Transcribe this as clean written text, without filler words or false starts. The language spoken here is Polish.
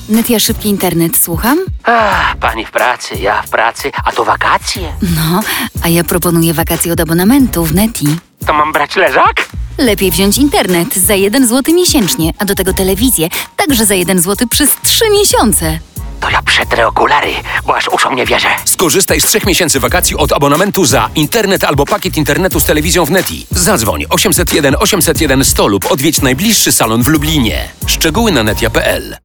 Netia, szybki internet, słucham? Pani w pracy, ja w pracy, a to wakacje. No, a ja proponuję wakacje od abonamentu w Neti. To mam brać leżak? Lepiej wziąć internet za 1 zł miesięcznie, a do tego telewizję także za 1 zł przez 3 miesiące. To ja przetrę okulary, bo aż uszom nie wierzę. Skorzystaj z 3 miesięcy wakacji od abonamentu za internet albo pakiet internetu z telewizją w Neti. Zadzwoń 801 801 100 lub odwiedź najbliższy salon w Lublinie. Szczegóły na netia.pl.